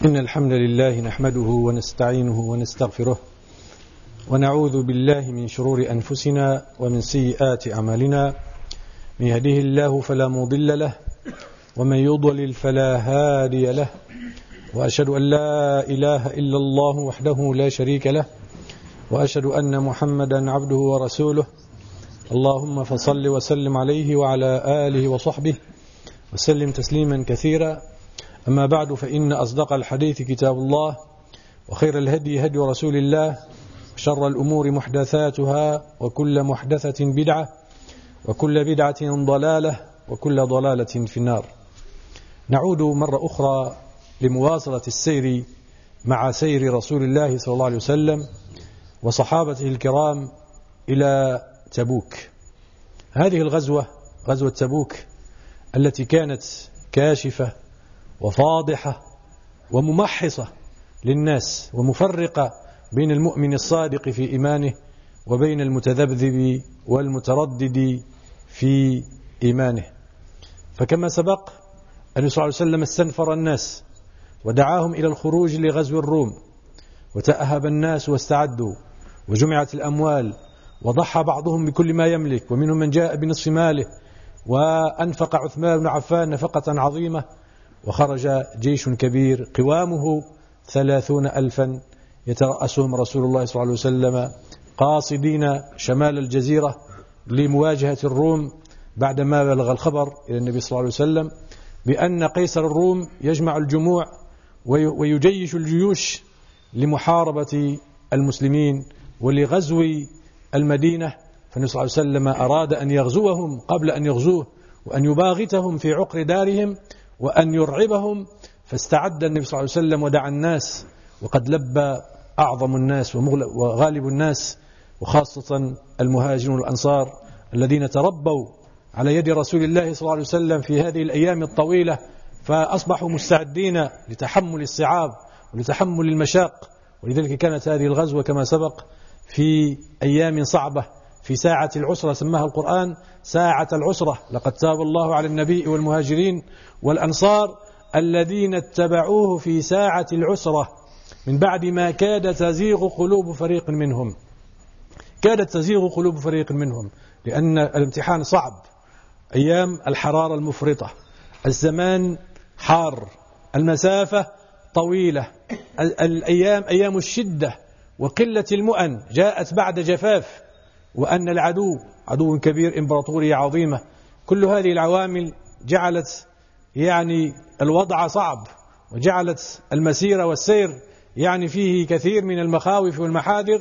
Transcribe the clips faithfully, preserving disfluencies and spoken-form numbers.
إن الحمد لله نحمده ونستعينه ونستغفره ونعوذ بالله من شرور أنفسنا ومن سيئات أعمالنا. من يهده الله فلا مضل له ومن يضلل فلا هادي له، وأشهد أن لا إله إلا الله وحده لا شريك له، وأشهد أن محمدا عبده ورسوله. اللهم فصل وسلم عليه وعلى آله وصحبه وسلم تسليما كثيرا. أما بعد، فإن أصدق الحديث كتاب الله، وخير الهدي هدي رسول الله، وشر الأمور محدثاتها، وكل محدثة بدعة، وكل بدعة ضلالة، وكل ضلالة في النار. نعود مرة أخرى لمواصلة السير مع سير رسول الله صلى الله عليه وسلم وصحابته الكرام إلى تبوك. هذه الغزوة، غزوة تبوك، التي كانت كاشفة وفاضحة وممحصة للناس، ومفرقة بين المؤمن الصادق في إيمانه وبين المتذبذب والمتردد في إيمانه. فكما سبق، النبي صلى الله عليه وسلم استنفر الناس ودعاهم إلى الخروج لغزو الروم، وتأهب الناس واستعدوا، وجمعت الأموال، وضحى بعضهم بكل ما يملك، ومنهم من جاء بنصف ماله، وأنفق عثمان بن عفان نفقة عظيمة، وخرج جيش كبير قوامه ثلاثون ألفا يترأسهم رسول الله صلى الله عليه وسلم قاصدين شمال الجزيرة لمواجهة الروم، بعدما بلغ الخبر إلى النبي صلى الله عليه وسلم بأن قيصر الروم يجمع الجموع ويجيش الجيوش لمحاربة المسلمين ولغزو المدينة. فالنبي صلى الله عليه وسلم أراد أن يغزوهم قبل أن يغزوه، وأن يباغتهم في عقر دارهم، وأن يرعبهم. فاستعد النبي صلى الله عليه وسلم ودعا الناس، وقد لبى أعظم الناس وغالب الناس، وخاصة المهاجرون والأنصار الذين تربوا على يد رسول الله صلى الله عليه وسلم في هذه الأيام الطويلة، فأصبحوا مستعدين لتحمل الصعاب ولتحمل المشاق. ولذلك كانت هذه الغزوة كما سبق في أيام صعبة، في ساعة العسرة، سماها القرآن ساعة العسرة. لقد تاب الله على النبي والمهاجرين والأنصار الذين اتبعوه في ساعة العسرة من بعد ما كاد تزيغ قلوب فريق منهم كادت تزيغ قلوب فريق منهم لأن الامتحان صعب، أيام الحرارة المفرطة، الزمان حار، المسافة طويلة، الأيام أيام الشدة وقلة المؤن جاءت بعد جفاف، وأن العدو عدو كبير، إمبراطورية عظيمة. كل هذه العوامل جعلت يعني الوضع صعب، وجعلت المسيرة والسير يعني فيه كثير من المخاوف والمحاذر،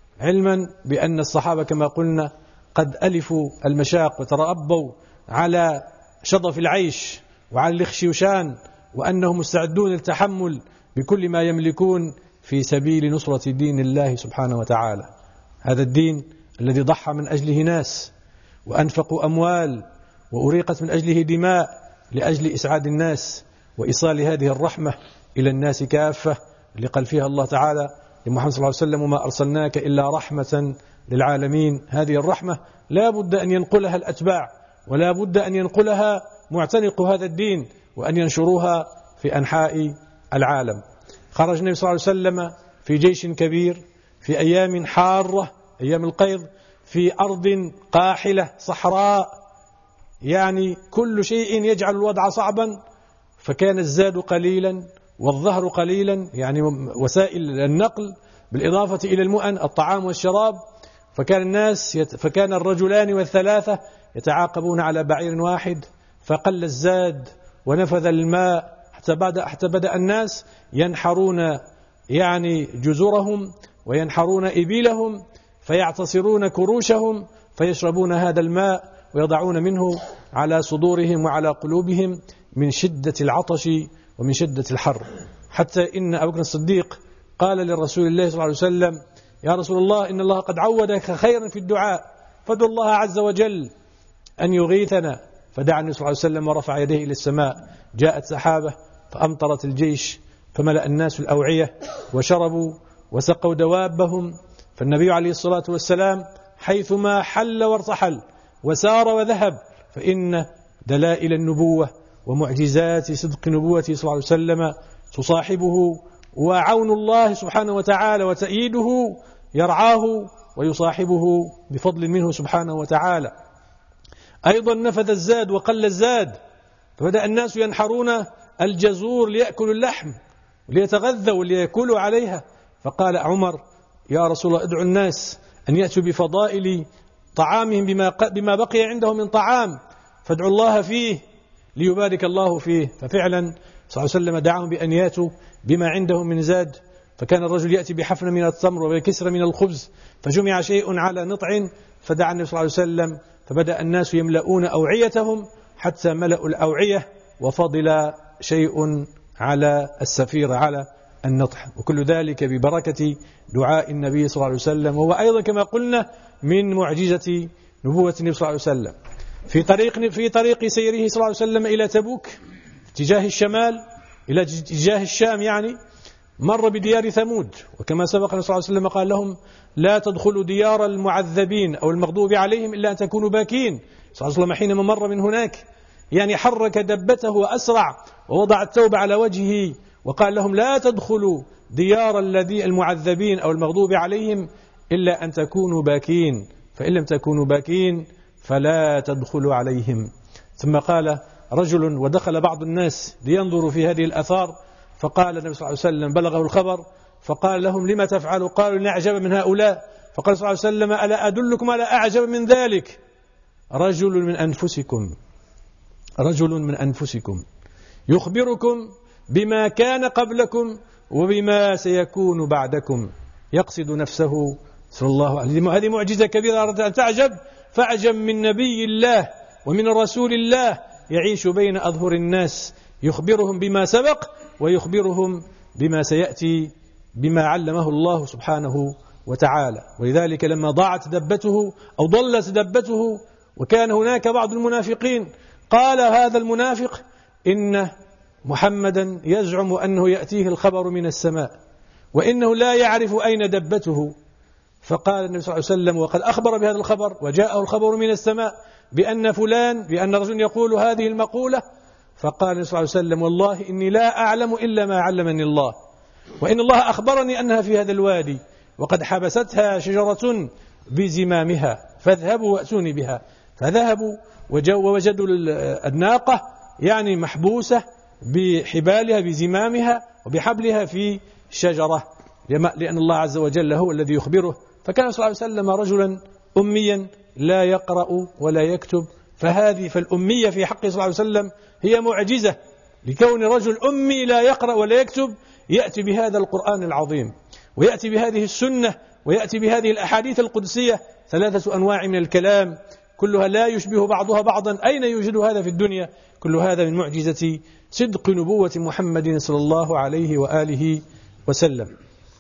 علما بأن الصحابة كما قلنا قد ألفوا المشاق وترأبوا على شظف العيش وعلى الاخشوشان، وأنهم مستعدون للتحمل بكل ما يملكون في سبيل نصرة دين الله سبحانه وتعالى. هذا الدين الذي ضحى من أجله ناس، وأنفقوا أموال، وأريقت من أجله دماء، لأجل إسعاد الناس وإيصال هذه الرحمة إلى الناس كافة، اللي قال فيها الله تعالى لمحمد صلى الله عليه وسلم: وما أرسلناك إلا رحمة للعالمين. هذه الرحمة لا بد أن ينقلها الأتباع، ولا بد أن ينقلها معتنق هذا الدين، وأن ينشروها في أنحاء العالم. خرج النبي صلى الله عليه وسلم في جيش كبير، في أيام حارة، أيام القيض، في أرض قاحلة صحراء، يعني كل شيء يجعل الوضع صعبا. فكان الزاد قليلا والظهر قليلا، يعني وسائل النقل، بالإضافة إلى المؤن الطعام والشراب. فكان الناس يت... فكان الرجلان والثلاثة يتعاقبون على بعير واحد، فقل الزاد ونفذ الماء، حتى بدأ, حتى بدأ الناس ينحرون يعني جزرهم وينحرون إبيلهم، فيعتصرون كروشهم، فيشربون هذا الماء ويضعون منه على صدورهم وعلى قلوبهم من شدة العطش ومن شدة الحر. حتى إن أبو بكر الصديق قال للرسول الله صلى الله عليه وسلم: يا رسول الله، إن الله قد عودك خيرا في الدعاء، فادعو الله عز وجل أن يغيثنا. فدعا النبي صلى الله عليه وسلم ورفع يديه إلى السماء، جاءت سحابة فأمطرت الجيش، فملأ الناس الأوعية وشربوا وسقوا دوابهم. فالنبي عليه الصلاة والسلام حيثما حل وارتحل وسار وذهب، فإن دلائل النبوة ومعجزات صدق نبوته صلى الله عليه وسلم تصاحبه، وعون الله سبحانه وتعالى وتأييده يرعاه ويصاحبه بفضل منه سبحانه وتعالى. أيضا نفذ الزاد وقل الزاد، فبدأ الناس ينحرون الجزور ليأكلوا اللحم وليتغذوا وليأكلوا عليها، فقال عمر: يا رسول الله ادعو الناس أن يأتوا بفضائل طعامهم بما بما بقي عنده من طعام، فادعوا الله فيه ليبارك الله فيه. ففعلا صلى الله عليه وسلم دعاهم بأن ياتوا بما عندهم من زاد، فكان الرجل يأتي بحفنة من التمر وبكسرة من الخبز، فجمع شيء على نطع، فدعا النبي صلى الله عليه وسلم، فبدأ الناس يملؤون أوعيتهم حتى ملأوا الأوعية وفضل شيء على السفير على النطح، وكل ذلك ببركة دعاء النبي صلى الله عليه وسلم. وهو أيضا كما قلنا من معجزة نبوة النبي صلى الله عليه وسلم. في طريق في طريق سيره صلى الله عليه وسلم إلى تبوك اتجاه الشمال إلى اتجاه الشام، يعني مر بديار ثمود، وكما سبق النبي صلى الله عليه وسلم قال لهم: لا تدخلوا ديار المعذبين أو المغضوب عليهم إلا أن تكونوا باكين. صلى الله عليه وسلم حينما مر من هناك يعني حرك دبته وأسرع ووضع الثوب على وجهه وقال لهم: لا تدخلوا ديار الذي المعذبين أو المغضوب عليهم إلا أن تكونوا باكين، فإن لم تكونوا باكين فلا تدخلوا عليهم. ثم قال رجل، ودخل بعض الناس لينظروا في هذه الأثار، فقال النبي صلى الله عليه وسلم بلغه الخبر فقال لهم: لما تفعلوا؟ قالوا: نعجب من هؤلاء. فقال صلى الله عليه وسلم: ألا أدلكم على أعجب من ذلك؟ رجل من أنفسكم رجل من أنفسكم يخبركم بما كان قبلكم وبما سيكون بعدكم، يقصد نفسه صلى الله عليه وسلم. هذه معجزة كبيرة، أردت أن تعجب فأعجب من نبي الله ومن رسول الله يعيش بين أظهر الناس، يخبرهم بما سبق ويخبرهم بما سيأتي بما علمه الله سبحانه وتعالى. ولذلك لما ضاعت دبته أو ضلت دبته وكان هناك بعض المنافقين، قال هذا المنافق: إن محمدا يزعم أنه يأتيه الخبر من السماء وإنه لا يعرف أين دبته. فقال النبي صلى الله عليه وسلم وقد أخبر بهذا الخبر وجاءه الخبر من السماء بأن فلان بأن رجل يقول هذه المقولة، فقال النبي صلى الله عليه وسلم: والله إني لا أعلم إلا ما علمني الله، وإن الله أخبرني أنها في هذا الوادي وقد حبستها شجرة بزمامها، فاذهبوا وأتوني بها. فذهبوا ووجدوا الناقة يعني محبوسة بحبالها بزمامها وبحبلها في شجرة، لأن الله عز وجل هو الذي يخبره. فكان صلى الله عليه وسلم رجلا أميا لا يقرأ ولا يكتب، فهذه فالأمية في حق صلى الله عليه وسلم هي معجزة، لكون رجل أمي لا يقرأ ولا يكتب يأتي بهذا القرآن العظيم ويأتي بهذه السنة ويأتي بهذه الأحاديث القدسية، ثلاثة أنواع من الكلام كلها لا يشبه بعضها بعضا، أين يوجد هذا في الدنيا؟ كل هذا من معجزة صدق نبوة محمد صلى الله عليه وآله وسلم.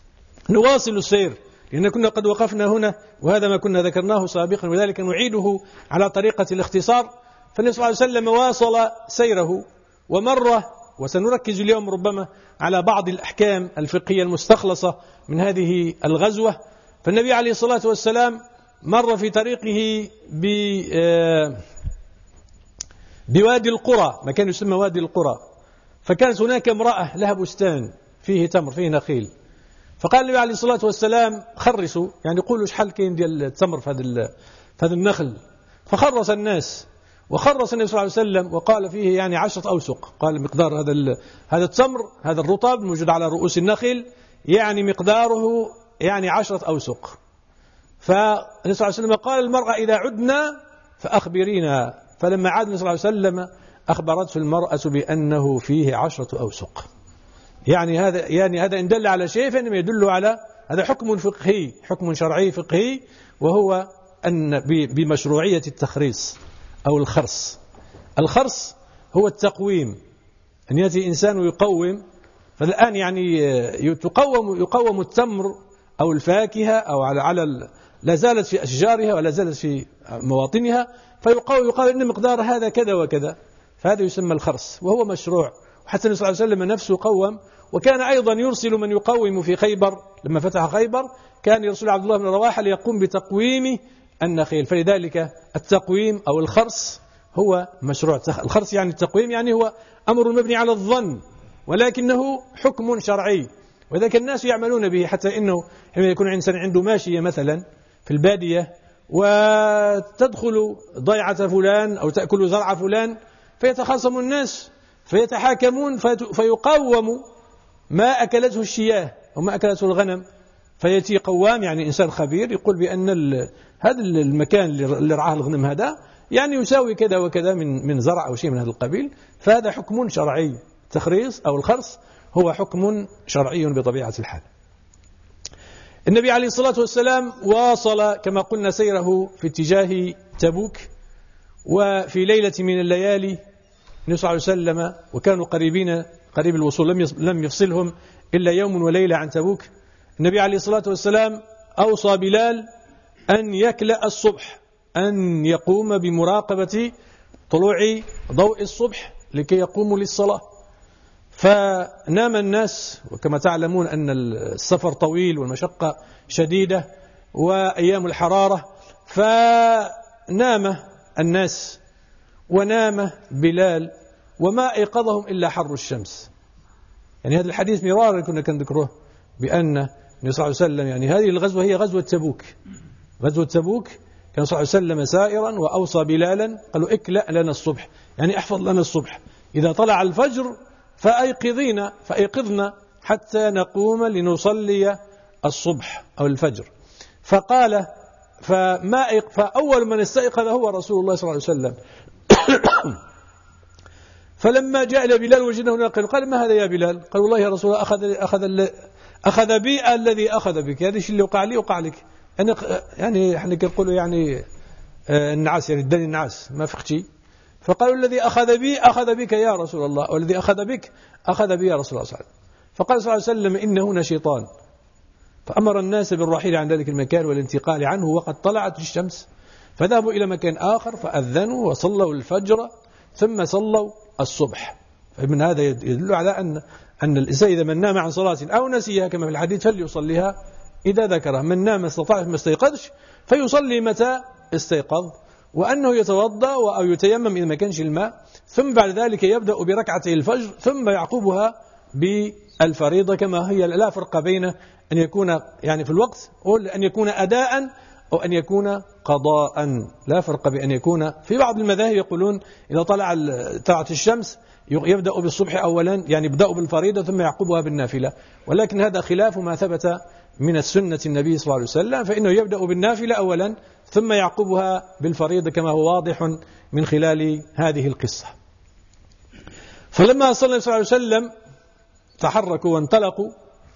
نواصل السير لأن كنا قد وقفنا هنا، وهذا ما كنا ذكرناه سابقا، وذلك نعيده على طريقة الاختصار. فالنبي صلى الله عليه وسلم واصل سيره ومر، وسنركز اليوم ربما على بعض الأحكام الفقهية المستخلصة من هذه الغزوة. فالنبي عليه الصلاة والسلام مر في طريقه بوادي القرى، مكان يسمى وادي القرى، فكانت هناك امرأة لها بستان فيه تمر فيه نخيل، فقال النبي عليه الصلاة والسلام: خرسوا، يعني قولوا شحال كاين ديال التمر في هذا في هذا النخل. فخرس الناس، وخرس النبي صلى الله عليه وسلم وقال فيه يعني عشرة أوسق، قال مقدار هذا هذا التمر هذا الرطب موجود على رؤوس النخل يعني مقداره يعني عشرة أوسق. فالنبي صلى الله عليه وسلم قال المرأة: إذا عدنا فأخبرينا. فلما عاد النبي صلى الله عليه وسلم أخبرته المرأة بأنه فيه عشرة أوسق. يعني هذا يعني هذا إن دل على شيء فإنما يدل على هذا حكم فقهي، حكم شرعي فقهي، وهو أن بمشروعية التخريص أو الخرص. الخرص هو التقويم، أن يأتي إنسان ويقوم. فالآن يعني يقوم يقوم التمر أو الفاكهة أو على على لا زالت في أشجارها ولا زالت في مواطنها، فيقال يقال إن مقدار هذا كذا وكذا، فهذا يسمى الخرص وهو مشروع. وحتى النبي صلى الله عليه وسلم نفسه قوم، وكان أيضا يرسل من يقوم في خيبر. لما فتح خيبر كان يرسل عبد الله بن رواحة ليقوم بتقويم النخيل. فلذلك التقويم أو الخرص هو مشروع. الخرص يعني التقويم، يعني هو أمر مبني على الظن، ولكنه حكم شرعي، وذلك الناس يعملون به، حتى إنه حينما يكون إنسان عنده ماشية مثلا في البادية وتدخل ضيعة فلان أو تأكل زرع فلان، فيتخاصم الناس فيتحاكمون فيقوم ما أكلته الشياه وما أكلته الغنم، فيأتي قوام يعني إنسان خبير يقول بأن هذا المكان اللي رعاه الغنم هذا يعني يساوي كذا وكذا من من زرع أو شيء من هذا القبيل، فهذا حكم شرعي. التخريص أو الخرص هو حكم شرعي بطبيعة الحال. النبي عليه الصلاة والسلام واصل كما قلنا سيره في اتجاه تبوك، وفي ليلة من الليالي النبي صلى الله عليه وسلم وكانوا قريبين قريب الوصول، لم لم يفصلهم إلا يوم وليلة عن تبوك. النبي عليه الصلاة والسلام أوصى بلال أن يكلأ الصبح، أن يقوم بمراقبة طلوع ضوء الصبح لكي يقوموا للصلاة. فنام الناس، وكما تعلمون أن السفر طويل والمشقة شديدة وأيام الحرارة، فنام الناس ونام بلال وما أيقظهم إلا حر الشمس. يعني هذا الحديث مرارا كنا نذكره بأن النبي صلى الله عليه وسلم يعني هذه الغزوة هي غزوة تبوك. غزوة تبوك كان صلى الله عليه وسلم سائرا وأوصى بلالا قالوا اكلأ لنا الصبح، يعني احفظ لنا الصبح، إذا طلع الفجر فأيقظينا فأيقظنا حتى نقوم لنصلي الصبح أو الفجر. فقال فما فأول من استيقظ هو رسول الله صلى الله عليه وسلم. فلما جاء إلى بلال وجده ناقل قال ما هذا يا بلال؟ قال والله يا رسول الله أخذ أخذ أخذ بي الذي أخذ بك، هذا الشيء اللي وقع لي وقع لك. أنا يعني احنا كنقولوا يعني النعاس يعني الدني النعاس ما فقتي. فقالوا الذي أخذ بي أخذ بك يا رسول الله، والذي أخذ بك أخذ بي يا رسول الله صلى الله عليه وسلم. فقال صلى الله عليه وسلم إن هنا شيطان، فأمر الناس بالرحيل عن ذلك المكان والانتقال عنه وقد طلعت الشمس. فذهبوا إلى مكان آخر فأذنوا وصلوا الفجر ثم صلوا الصبح. فمن هذا يدل على أن أن الإنسان إذا من نام عن صلاة أو نسيها كما في الحديث فليصليها إذا ذكرها. من نام استطاع ما استيقظش فيصلي متى استيقظ، وأنه يتوضأ أو يتيمم إذا ما كانش الماء، ثم بعد ذلك يبدأ بركعتي الفجر ثم يعقبها بالفريضة، كما هي لا فرق بين أن يكون يعني في الوقت أو أن يكون أداء أو أن يكون قضاء. لا فرق بأن يكون، في بعض المذاهب يقولون إذا طلع طلعت الشمس يبدأ بالصبح أولا، يعني يبدأ بالفريضة ثم يعقبها بالنافلة، ولكن هذا خلاف ما ثبت من السنة النبي صلى الله عليه وسلم، فإنه يبدأ بالنافلة أولا ثم يعقبها بالفريضة كما هو واضح من خلال هذه القصة. فلما صلى الله عليه وسلم تحركوا وانطلقوا،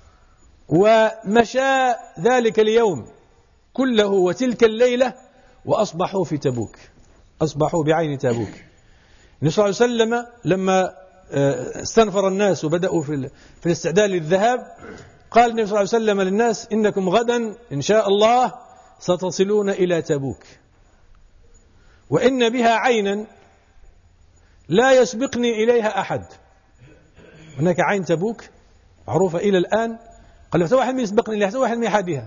ومشى ذلك اليوم كله وتلك الليلة وأصبحوا في تبوك، أصبحوا بعين تبوك. النبي صلى الله عليه وسلم لما استنفر الناس وبدأوا في في الاستعداد للذهاب، قال النبي صلى الله عليه وسلم للناس إنكم غدا إن شاء الله ستصلون إلى تبوك، وإن بها عينا لا يسبقني إليها أحد. هناك عين تبوك معروفة إلى الآن، قال لا واحد من يسبقني إليها، واحد من أحدها.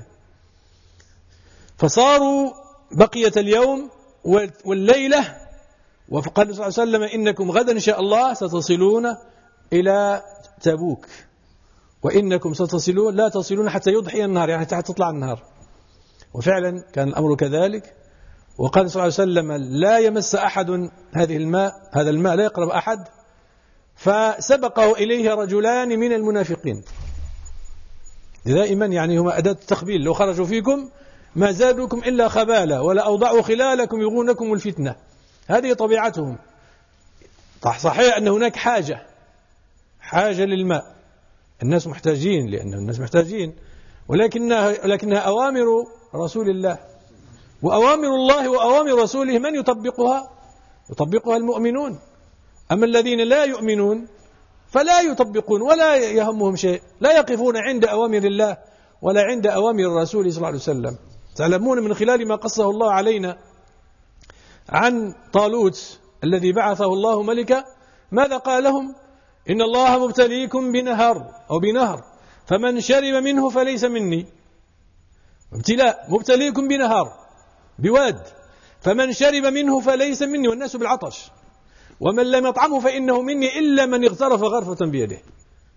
فصاروا بقية اليوم والليلة، وقال صلى الله عليه وسلم إنكم غدا إن شاء الله ستصلون إلى تبوك، وإنكم ستصلون لا تصلون حتى يضحي النهار، يعني حتى تطلع النهار. وفعلا كان الأمر كذلك. وقال صلى الله عليه وسلم لا يمس أحد هذه الماء، هذا الماء لا يقرب أحد. فسبقه إليه رجلان من المنافقين، دائما يعني هما أداة التخبيل، لو خرجوا فيكم ما زادوكم إلا خبالا ولا أوضعوا خلالكم يبغونكم الفتنة. هذه طبيعتهم. صحيح أن هناك حاجة حاجة للماء، الناس محتاجين، لأن الناس محتاجين، ولكنها لكنها أوامر رسول الله، وأوامر الله وأوامر رسوله من يطبقها؟ يطبقها المؤمنون. أما الذين لا يؤمنون فلا يطبقون ولا يهمهم شيء، لا يقفون عند أوامر الله ولا عند أوامر الرسول صلى الله عليه وسلم. تعلمون من خلال ما قصه الله علينا عن طالوت الذي بعثه الله ملكا، ماذا قال لهم؟ إن الله مبتليكم بنهر أو بنهر فمن شرب منه فليس مني. ابتلاء، مبتليكم بنهر بواد، فمن شرب منه فليس مني، والناس بالعطش، ومن لم يطعمه فإنه مني إلا من اغترف غرفة بيده.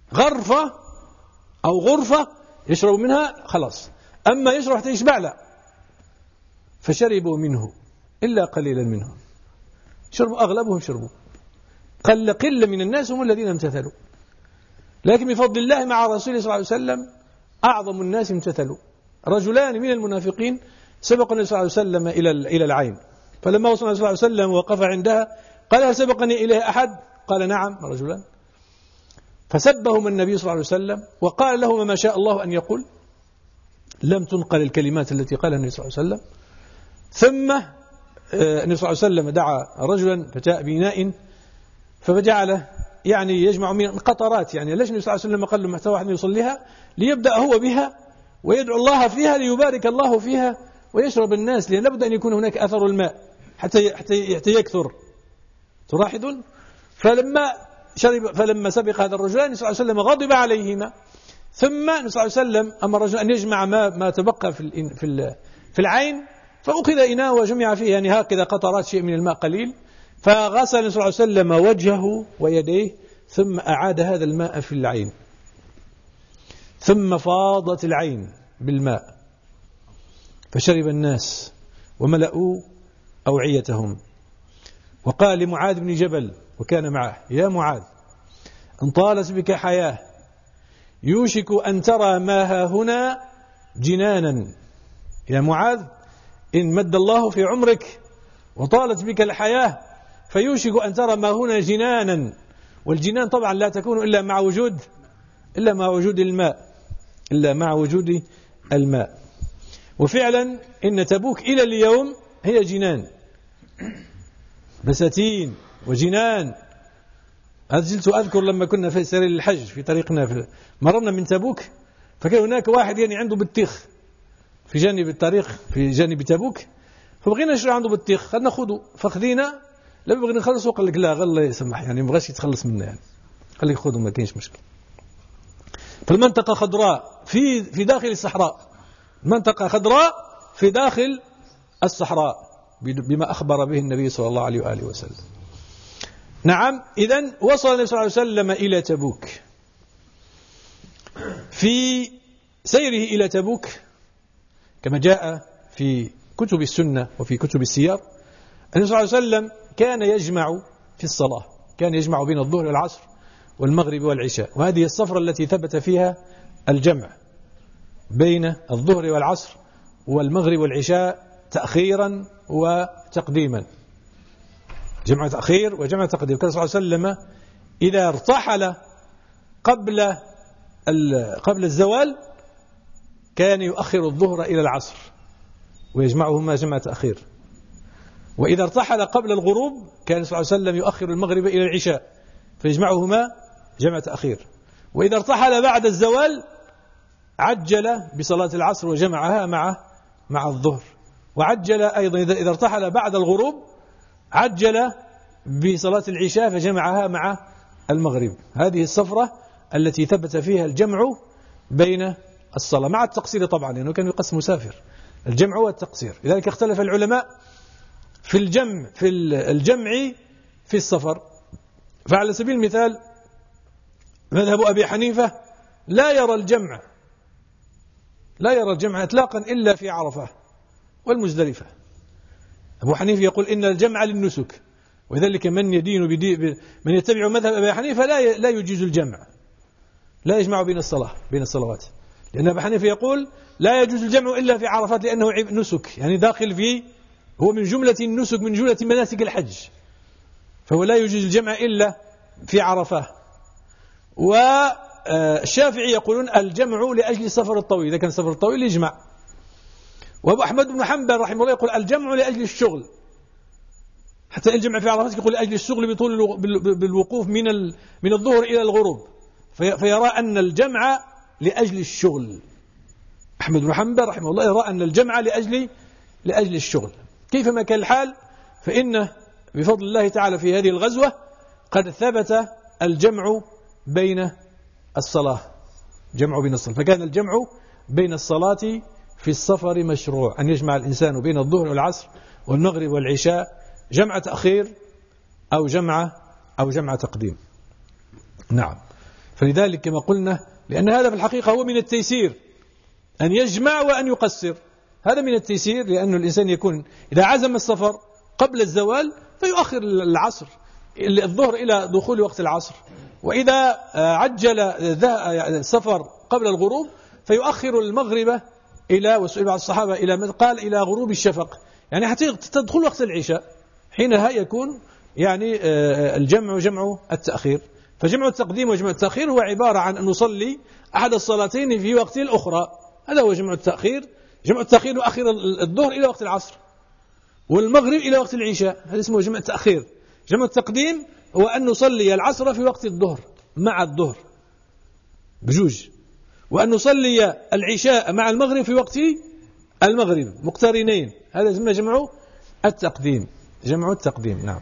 غرفة أو غرفة يشرب منها خلاص، أما يشرب حتى يشبع لا. فشربوا منه إلا قليلا منهم، شربوا أغلبهم شربوا، قل قلة من الناس هم الذين امتثلوا. لكن بفضل الله مع رسوله صلى الله عليه وسلم أعظم الناس امتثلوا. رجلان من المنافقين سبق النبي صلى الله عليه وسلم إلى إلى العين، فلما وصل النبي صلى الله عليه وسلم وقف عندها قال: هل سبقني إليه أحد؟ قال: نعم رجلان. فسبهم النبي صلى الله عليه وسلم وقال لهما ما شاء الله أن يقول. لم تنقل الكلمات التي قالها النبي صلى الله عليه وسلم. ثم النبي صلى الله عليه وسلم دعا رجلا فجاء بإناء فجعله يعني يجمع من قطرات، يعني ليش النبي صلى الله عليه وسلم قال له محتوى واحد يصليها؟ ليبدأ هو بها ويدعو الله فيها ليبارك الله فيها ويشرب الناس، لأن لابد أن يكون هناك أثر الماء حتى حتى يكثر. تلاحظون؟ فلما شرب فلما سبق هذا الرجلان النبي صلى الله عليه وسلم غضب عليهما، ثم النبي صلى الله عليه وسلم أمر الرجل أن يجمع ما ما تبقى في في في العين، فأخذ إناء وجمع فيه يعني هكذا قطرات شيء من الماء قليل، فغسل النبي صلى الله عليه وسلم وجهه ويديه ثم أعاد هذا الماء في العين، ثم فاضت العين بالماء فشرب الناس وملأوا أوعيتهم. وقال لمعاذ بن جبل وكان معه: يا معاذ، إن طالت بك حياة يوشك أن ترى ما ها هنا جنانا. يا معاذ، إن مد الله في عمرك وطالت بك الحياة فيوشك أن ترى ما هنا جنانا. والجنان طبعا لا تكون إلا مع وجود إلا مع وجود الماء إلا مع وجود الماء. وفعلا إن تبوك إلى اليوم هي جنان، بساتين وجنان. أزلت أذكر لما كنا في سرير الحج في طريقنا في مررنا من تبوك، فكان هناك واحد يعني عنده بطيخ في جانب الطريق في جانب تبوك، فبغينا نشري عنده بطيخ، خلنا ناخذه، فخذينا لما بغينا نخلصه قال لك لا غير الله يسمح، يعني ما بغاش يتخلص منا، يعني قال لك خذه ما كاينش مشكل. فالمنطقة خضراء في في داخل الصحراء، منطقة خضراء في داخل الصحراء بما أخبر به النبي صلى الله عليه وآله وسلم. نعم، إذن وصل النبي صلى الله عليه وسلم إلى تبوك. في سيره إلى تبوك كما جاء في كتب السنة وفي كتب السير، النبي صلى الله عليه وسلم كان يجمع في الصلاة، كان يجمع بين الظهر والعصر والمغرب والعشاء، وهذه السفرة التي ثبت فيها الجمع بين الظهر والعصر والمغرب والعشاء تأخيرا وتقديما، جمع تأخير وجمع تقديم. كان صلى الله عليه وسلم إذا ارتحل قبل قبل الزوال كان يؤخر الظهر إلى العصر ويجمعهما جمع تأخير، وإذا ارتحل قبل الغروب كان صلى الله عليه وسلم يؤخر المغرب إلى العشاء فيجمعهما جمع تأخير، وإذا ارتحل بعد الزوال عجل بصلاة العصر وجمعها مع مع الظهر، وعجل أيضا إذا ارتحل بعد الغروب عجل بصلاة العشاء فجمعها مع المغرب. هذه السفرة التي ثبت فيها الجمع بين الصلاة مع التقصير طبعا، لأنه كان يقص مسافر، الجمع والتقصير. لذلك اختلف العلماء في الجمع في الجمع في السفر. فعلى سبيل المثال مذهب أبي حنيفة لا يرى الجمع لا يرى الجمع إطلاقا إلا في عرفة والمزدلفة. أبو حنيفة يقول إن الجمع للنسك، وذلك من يدين بدي من يتبع مذهب أبي حنيفة لا لا يجيز الجمع، لا يجمع بين الصلاة بين الصلوات، لأن أبو حنيفة يقول لا يجوز الجمع إلا في عرفات لأنه نسك، يعني داخل فيه هو من جملة النسك من جملة مناسك الحج، فهو لا يجوز الجمع إلا في عرفة. والشافعي يقولون الجمع لأجل السفر الطويل، إذا كان السفر الطويل يجمع. وأبو أحمد بن حنبل رحمه الله يقول الجمع لأجل الشغل، حتى الجمع في عرفات يقول لأجل الشغل بطول بالوقوف من من الظهر إلى الغروب، فيرى أن الجمع لأجل الشغل. أحمد بن حنبل رحمه الله يرى أن الجمع لأجل لأجل الشغل. كيفما كان الحال فإن بفضل الله تعالى في هذه الغزوة قد ثبت الجمع بين الصلاة جمع بين الصلاة فكان الجمع بين الصلاة في السفر مشروع، أن يجمع الإنسان بين الظهر والعصر والمغرب والعشاء جمع تأخير أو جمع أو جمع تقديم. نعم. فلذلك كما قلنا، لأن هذا في الحقيقة هو من التيسير أن يجمع وأن يقصر. هذا من التيسير، لأن الإنسان يكون إذا عزم السفر قبل الزوال فيؤخر العصر الظهر إلى دخول وقت العصر، وإذا عجل السفر قبل الغروب فيؤخر المغرب إلى، وسئل بعض الصحابة إلى قال إلى غروب الشفق، يعني حتى تدخل وقت العشاء، حينها يكون يعني الجمع جمع التأخير. فجمع التقديم وجمع التأخير هو عبارة عن أن نصلي أحد الصلاتين في وقت الأخرى، هذا هو جمع التأخير. جمع التأخير نؤخر الظهر إلى وقت العصر والمغرب إلى وقت العشاء، هذا اسمه جمع التأخير. جمع التقديم هو أن نصلي العصر في وقت الظهر مع الظهر بجوج، وأن نصلي العشاء مع المغرب في وقت المغرب مقترنين، هذا اسمه جمع التقديم. جمع التقديم نعم.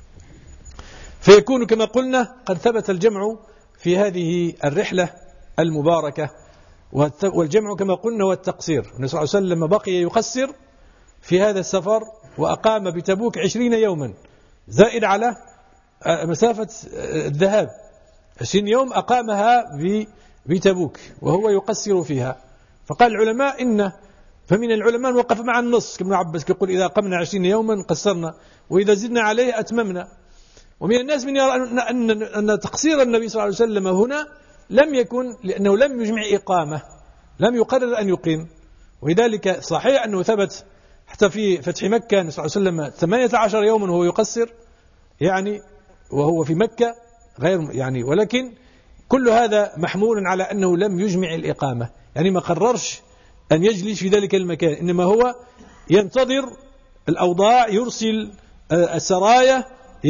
فيكون كما قلنا قد ثبت الجمع في هذه الرحلة المباركة. والجمع كما قلنا هو التقصير. النبي صلى الله عليه وسلم بقي يقصر في هذا السفر، وأقام بتبوك عشرين يوما زائد على مسافة الذهاب، عشرين يوم أقامها بتبوك وهو يقصر فيها. فقال العلماء إن فمن العلماء وقف مع النص كابن عباس يقول إذا قمنا عشرين يوما قصرنا، وإذا زدنا عليه أتممنا. ومن الناس من يرى أن, أن, أن تقصير النبي صلى الله عليه وسلم هنا لم يكن لأنه لم يجمع إقامة، لم يقرر أن يقيم. ولذلك صحيح أنه ثبت حتى في فتح مكة صلى الله عليه وسلم ثمانية عشر يوما وهو يقصر، يعني وهو في مكة غير يعني، ولكن كل هذا محمول على أنه لم يجمع الإقامة، يعني ما قررش أن يجلس في ذلك المكان، إنما هو ينتظر الأوضاع، يرسل السرايا،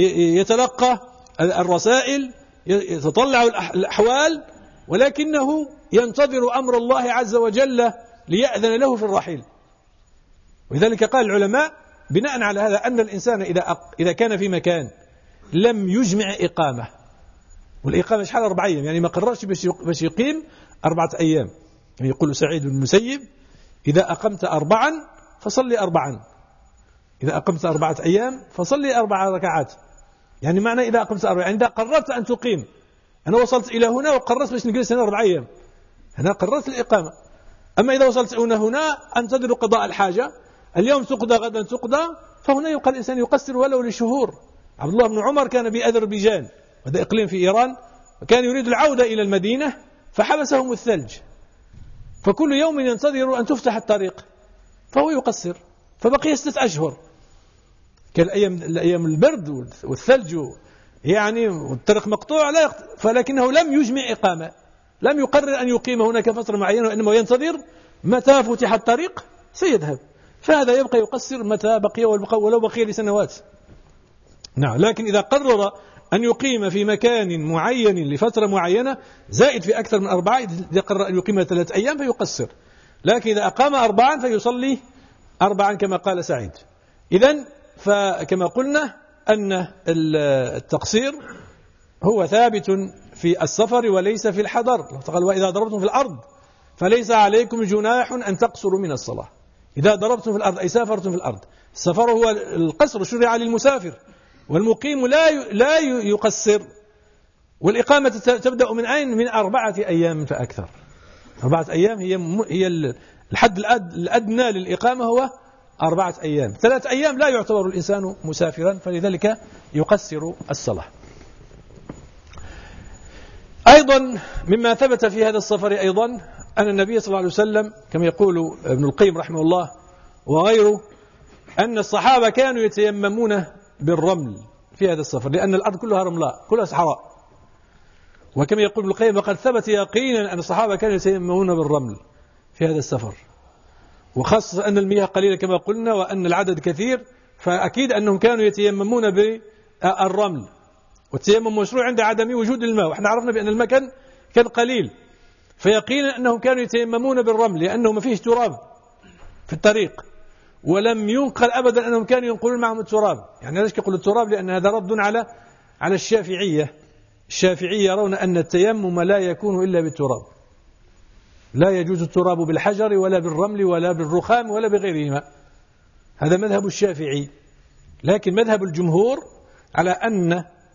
يتلقى الرسائل، يتطلع الأحوال، ولكنه ينتظر أمر الله عز وجل ليأذن له في الرحيل. ولذلك قال العلماء بناء على هذا أن الإنسان إذا إذا كان في مكان لم يجمع إقامة، والإقامة شحال أربع أيام، يعني ما قررش باش يقيم أربعة أيام. يعني يقول سعيد بن المسيب إذا أقمت أربعا فصلي أربعا، إذا أقمت أربعة أيام فصلي أربع ركعات. يعني معنى إذا أقمت أربعة، يعني إذا قررت أن تقيم، أنا وصلت إلى هنا وقررت باش نجلس هنا أربع أيام، هنا قررت الإقامة. أما إذا وصلت هنا هنا أنتظر قضاء الحاجة، اليوم تقضى غدا تقضى، فهنا يبقى الإنسان يقصر ولو لشهور. عبد الله بن عمر كان بأذربيجان، وهذا إقليم في إيران، وكان يريد العودة إلى المدينة فحبسهم الثلج، فكل يوم ينتظر أن تفتح الطريق فهو يقصر، فبقي ستة أشهر كالأيام الأيام البرد والثلج، يعني والطريق مقطوع لا يقت... فلكنه لم يجمع إقامة، لم يقرر أن يقيم هناك فترة معينة، وإنما ينتظر متى فتح الطريق سيذهب، فهذا يبقى يقصر متى بقي ولو بقي لسنوات. نعم. لكن إذا قرر أن يقيم في مكان معين لفترة معينة زائد في أكثر من أربعة، إذا قرر أن يقيم ثلاثة أيام فيقصر، لكن إذا أقام أربعا فيصلي أربعا كما قال سعيد. إذن فكما قلنا أن التقصير هو ثابت في السفر وليس في الحضر. قال وإذا ضربتم في الأرض فليس عليكم جناح أن تقصروا من الصلاة. إذا ضربتم في الأرض أي سافرتم في الأرض. السفر هو القصر شرع للمسافر، والمقيم لا لا يقصر. والإقامة تبدأ من أين؟ من أربعة أيام فأكثر. أربعة أيام هي هي الحد الأدنى للإقامة، هو أربعة أيام. ثلاثة أيام لا يعتبر الإنسان مسافرا، فلذلك يقصر الصلاة. أيضا مما ثبت في هذا السفر أيضا أن النبي صلى الله عليه وسلم كما يقول ابن القيم رحمه الله وغيره أن الصحابة كانوا يتيممون بالرمل في هذا السفر، لأن الأرض كلها رملاء كلها صحراء. وكما يقول ابن القيم وقد ثبت يقينا أن الصحابة كانوا يتيممون بالرمل في هذا السفر، وخاصة أن المياه قليلة كما قلنا وأن العدد كثير، فأكيد أنهم كانوا يتيممون بالرمل. والتيمم مشروع عند عدم وجود الماء، وإحنا عرفنا بأن الماء كان كان قليل، فيقينا أنهم كانوا يتيممون بالرمل لأنه ما فيش تراب في الطريق، ولم ينقل أبدا أنهم كانوا ينقلون معهم التراب. يعني ليش يقول التراب؟ لأن هذا رد على على الشافعية. الشافعية يرون أن التيمم لا يكون إلا بالتراب، لا يجوز التراب بالحجر ولا بالرمل ولا بالرخام ولا بغيرهما، هذا مذهب الشافعي. لكن مذهب الجمهور على أن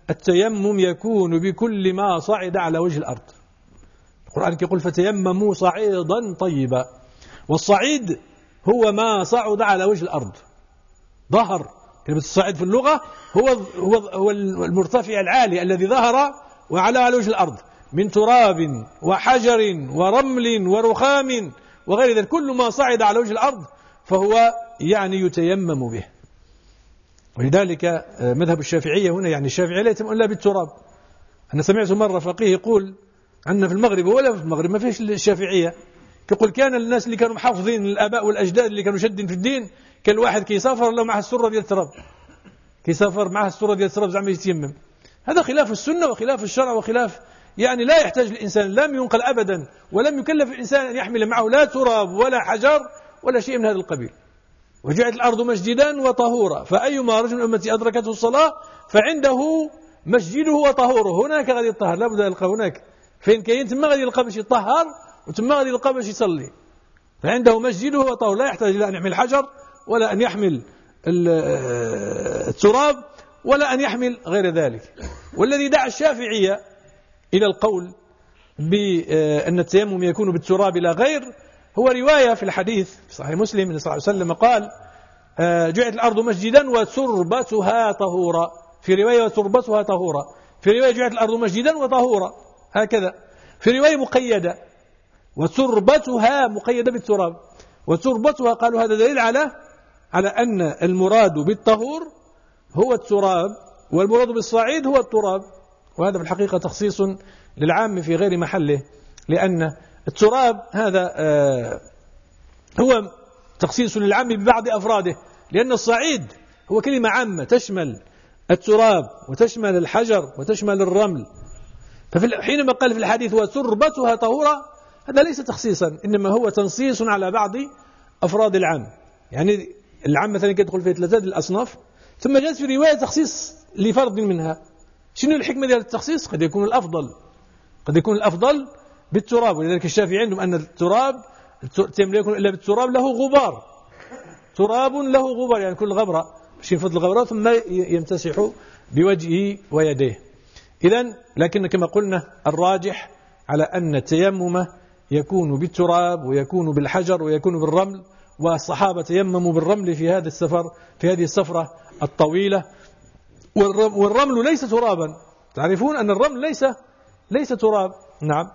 التيمم يكون بكل ما صعد على وجه الأرض. القرآن يقول فتيمموا صعيدا طيبا، والصعيد هو ما صعد على وجه الأرض. ظهر كلمة الصعيد في اللغة هو هو هو المرتفع العالي الذي ظهر وعلى على وجه الأرض من تراب وحجر ورمل ورخام وغير ذلك، كل ما صعد على وجه الأرض فهو يعني يتيمم به. ولذلك مذهب الشافعية هنا، يعني الشافعية لا يتم إلا بالتراب. أنا سمعت مرة فقيه يقول عندنا في المغرب، ولا في المغرب ما فيش الشافعية، يقول كان الناس اللي كانوا محافظين الآباء والأجداد اللي كانوا شادين في الدين، كان الواحد كيسافر له معه السرة ديال التراب، كيسافر معه السرة ديال التراب زعما يتيمم. هذا خلاف السنة وخلاف الشرع وخلاف، يعني لا يحتاج الإنسان، لم ينقل أبدا ولم يكلف الإنسان أن يحمل معه لا تراب ولا حجر ولا شيء من هذا القبيل. وجعلت الأرض مسجدا وطهورا فأيما رجل من أمتي أدركته الصلاة فعنده مسجده وطهوره. هناك غادي يطهر، لا بد يلقى هناك فين كاين تما غادي يلقى باش يطهر، وتما غادي يلقى باش يصلي. فعنده مسجده وطهور، لا يحتاج إلى أن يحمل حجر ولا أن يحمل التراب ولا أن يحمل غير ذلك. والذي دعا الشافعية إلى القول بأن التيمم يكون بالتراب لا غير هو رواية في الحديث في صحيح مسلم صلى الله عليه وسلم قال جعلت الأرض مسجدا وتربتها طهورا، في رواية وتربتها طهورا، في رواية جعلت الأرض مسجدا وطهورا، هكذا في رواية مقيدة وتربتها مقيدة بالتراب. وتربتها قالوا هذا دليل على على أن المراد بالطهور هو التراب والمراد بالصعيد هو التراب. وهذا في الحقيقة تخصيص للعام في غير محله، لأن التراب هذا هو تخصيص للعام ببعض أفراده، لأن الصعيد هو كلمة عامة تشمل التراب وتشمل الحجر وتشمل الرمل. فحينما قال في الحديث وتربتها طهورا هذا ليس تخصيصا، إنما هو تنصيص على بعض أفراد العام. يعني العام مثلا يدخل فيه ثلاثة الأصناف، ثم جاءت في رواية تخصيص لفرد منها. شنو الحكمة ديال التخصيص؟ قد يكون الأفضل قد يكون الأفضل بالتراب. ولذلك الشافعي عندهم أن التراب التيمم لا يكون إلا بالتراب له غبار، تراب له غبار، يعني كل غبرة باش ينفض الغبرة ثم يمتسح بوجهه ويديه. إذن لكن كما قلنا الراجح على أن التيمم يكون بالتراب ويكون بالحجر ويكون بالرمل، والصحابة تيمموا بالرمل في هذا السفر في هذه السفرة الطويلة. والرمل ليس ترابا، تعرفون أن الرمل ليس ليس تراب. نعم.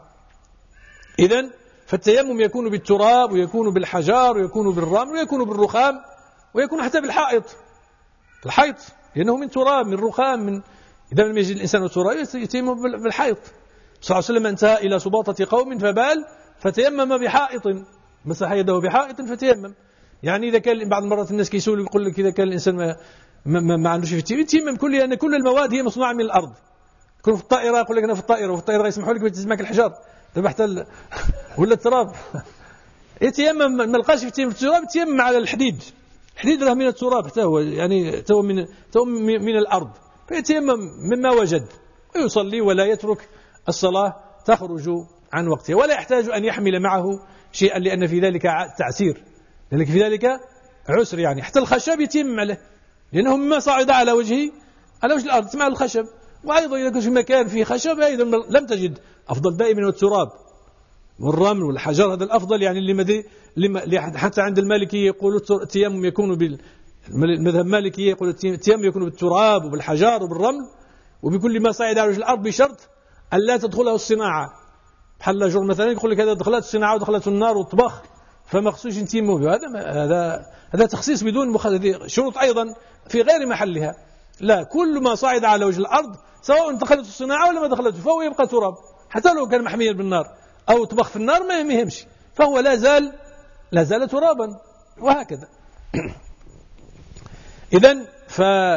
إذن فالتيمم يكون بالتراب ويكون بالحجار ويكون بالرمل ويكون بالرخام ويكون حتى بالحائط، الحائط لأنه من تراب من رخام من إذا لم يجد الإنسان التراب يتيمم بالحائط. صلى الله عليه وسلم انتهى إلى سباطة قوم فبال فتيمم بحائط، مسح يده بحائط فتيمم. يعني إذا كان بعض المرات الناس كيسولوا يقول لك إذا كان الإنسان ما, ما, ما عندوش في التيمم يتيمم كل، لأن كل المواد هي مصنوعة من الأرض. يكون في الطائرة يقول لك أنا في الطائرة، وفي الطائرة يسمحوا لك تسمعك الحجار دابا حتى ال... ولا التراب يتيمم. ما لقاش في التراب يتيمم على الحديد، الحديد راه من التراب حتى هو، يعني حتى هو من تو من الأرض، فيتيمم مما وجد ويصلي ولا يترك الصلاة تخرج عن وقتها، ولا يحتاج أن يحمل معه شيئا لأن في ذلك تعسير، لأن في ذلك عسر. يعني حتى الخشب يتيمم عليه لأنه مما صعد على وجهه على وجه الأرض مع الخشب. وأيضا إذا كنت في مكان فيه خشب أيضا لم تجد، أفضل دائما التراب والرمل والحجر، هذا الأفضل. يعني اللي اللي حتى عند المالكية يقولوا التيمم يكون بال المذهب المالكي يقول التيمم يكون بالتراب وبالحجار وبالرمل وبكل ما صعد على وجه الأرض بشرط أن لا تدخله الصناعة. بحال جور مثلا يقول لك هذا دخلت الصناعة ودخلت النار والطبخ فما خصوش نتيموا به. هذا هذا هذا تخصيص بدون مخ... شروط أيضا في غير محلها. لا، كل ما صعد على وجه الأرض سواء دخلت الصناعة ولا ما دخلت فهو يبقى تراب، حتى لو كان محميا بالنار أو طبخ في النار ما يهمش، فهو لا زال لا زال ترابا، وهكذا. إذن ف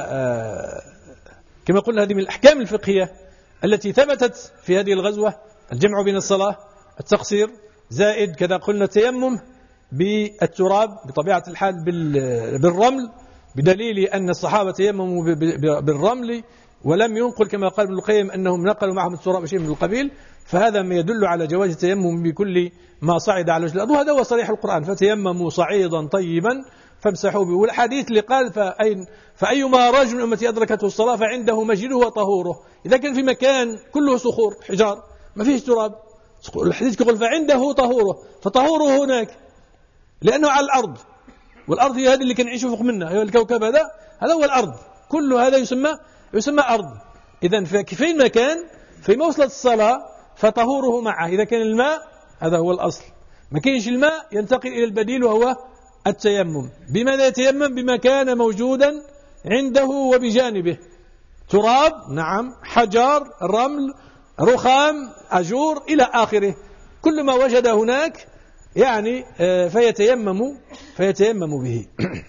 كما قلنا هذه من الأحكام الفقهية التي ثبتت في هذه الغزوة، الجمع بين الصلاة، التقصير، زائد كذا قلنا التيمم بالتراب بطبيعة الحال بالرمل، بدليل أن الصحابة تيمموا بالرمل ولم ينقل كما قال ابن القيم أنهم نقلوا معهم التراب شيء من القبيل، فهذا ما يدل على جواز التيمم بكل ما صعد على وجه الأرض، وهذا هو صريح القرآن: فتيمموا صعيدا طيبا فامسحوا به. والحديث اللي قال فأين فأيما رجل أمتي أدركته الصلاة فعنده مسجده وطهوره. إذا كان في مكان كله صخور حجار ما فيش تراب، الحديث يقول فعنده طهوره، فطهوره هناك لأنه على الأرض، والأرض هي هذه اللي كنعيشوا فوق منها، هي الكوكب هذا هذا هو الأرض، كل هذا يسمى يسمى أرض. إذن فين مكان فيما وصلت الصلاة فطهوره معه. إذا كان الماء هذا هو الأصل، ما كاينش الماء ينتقل إلى البديل وهو التيمم. بماذا يتيمم؟ بما كان موجودا عنده وبجانبه، تراب نعم، حجر، رمل، رخام، أجور إلى آخره، كل ما وجد هناك يعني فيتيمم فيتيمم به.